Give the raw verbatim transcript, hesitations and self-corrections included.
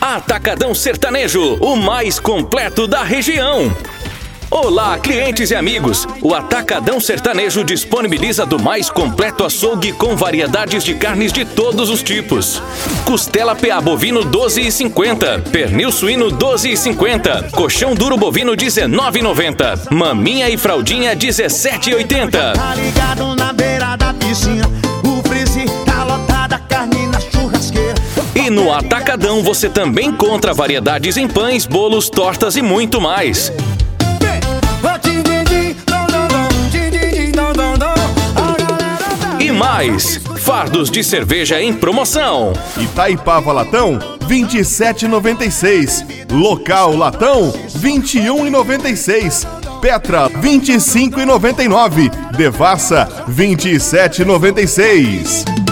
Atacadão Sertanejo, o mais completo da região. Olá, clientes e amigos! O Atacadão Sertanejo disponibiliza do mais completo açougue com variedades de carnes de todos os tipos. Costela P A bovino doze reais e cinquenta centavos, pernil suíno doze reais e cinquenta centavos, colchão duro bovino dezenove reais e noventa centavos, maminha e fraldinha dezessete reais e oitenta centavos. Tá ligado na beira da piscina, o freezer tá lotado, a carne na churrasqueira. E no Atacadão você também encontra variedades em pães, bolos, tortas e muito mais. E mais, fardos de cerveja em promoção. Itaipava Latão, vinte e sete reais e noventa e seis centavos. Local Latão, vinte e um reais e noventa e seis centavos. Petra, vinte e cinco reais e noventa e nove centavos. Devassa, vinte e sete reais e noventa e seis centavos.